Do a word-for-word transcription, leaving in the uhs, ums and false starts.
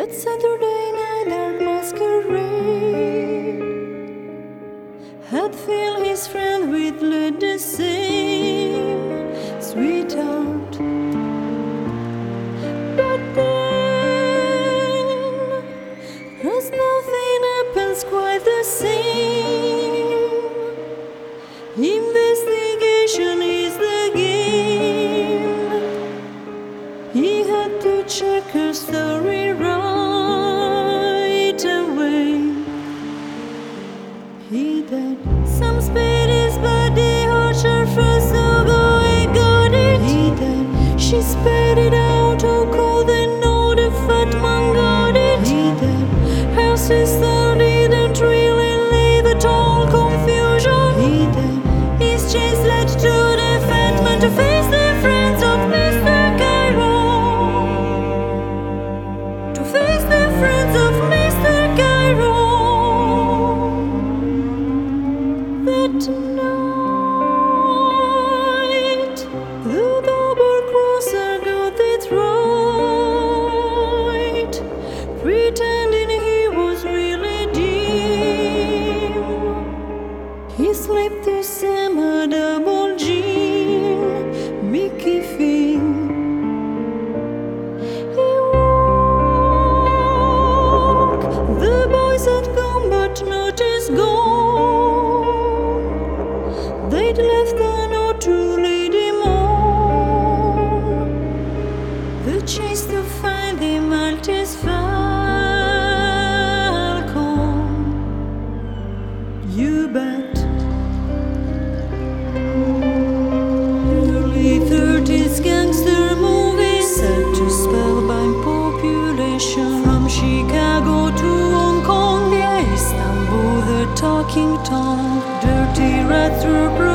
That Saturday night at masquerade had filled his friend with the same sweetheart. But then, as nothing happens quite the same, investigation is the game. He had to check her story right away. He did some spade his body, Archer first, so go he got it. He did. She spat it out, oh cold and no, the fat man got it. He did. Her sister didn't really leave at all confusion. He did. His chase led to the fat man to face the friends of Mister Cairo. To face the friends of Mister Cairo. That night, the double-crosser got it right, pretending he was really dim. He slipped to Sam a double gin, Mickey Finn. He woke. The boys had gone, but not as gone. They'd left a note to lead him on the chase to find the Maltese Falcon. You bet. Early thirties gangster movies set to spellbind population. From Chicago to Hong Kong, yeah, Istanbul, the talking tongue. Dirty rat through